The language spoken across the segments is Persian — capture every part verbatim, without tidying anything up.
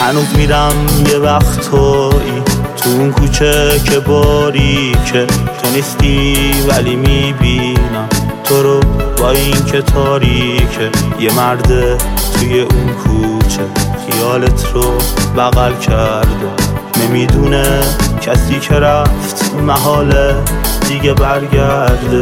هنوز میرم یه وقتایی تو اون کوچه که باریکه، تو نیستی ولی میبینم تو رو با این که تاریکه. یه مرده توی اون کوچه خیالت رو بغل کرده، نمیدونه کسی که رفت محاله دیگه برگرده.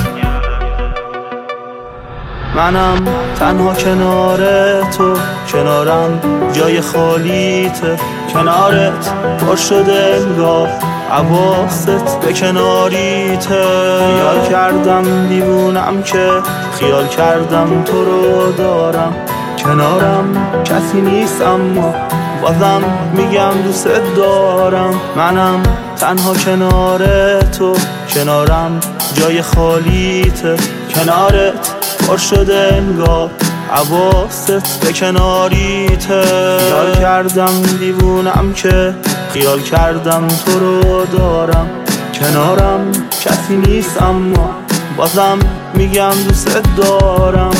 منم تنها کنار تو، کنارم جای خالیته، کنارت پر شده انگار حواست به کناریته. خیال کردم دیوونم که خیال کردم تو رو دارم، کنارم کسی نیست اما بازم میگم دوست دارم. منم تنها کنار تو، کنارم جای خالیته، کنارت پر شده انگار حواست به کناریته. خیال کردم دیوونم که خیال کردم تو رو دارم، کنارم کسی نیست اما بازم میگم دوست دارم.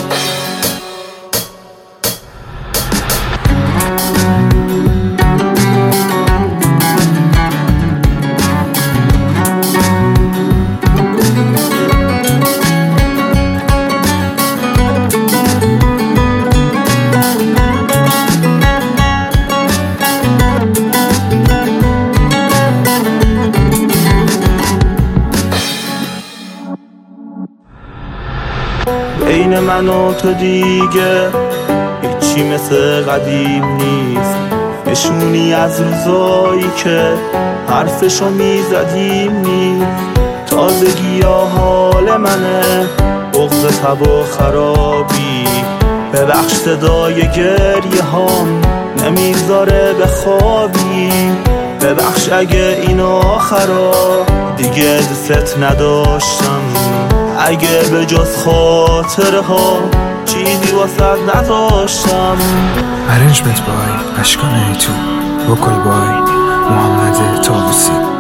بین من و تو دیگه هیچی مثل قدیم نیست، نشونی از روزایی که حرفشو میزدیم نیست. تازگی ها حال منه، بغض تب و خرابی، ببخش صدای گریه هام نمیذاره بخوابی. ببخش اگه این آخرا دیگه دوست نداشتم، اگه به جز خاطره ها چیزی واسد نداشتم. Arrangement by اشکان ایتو، وکل بای محمد طاووسی.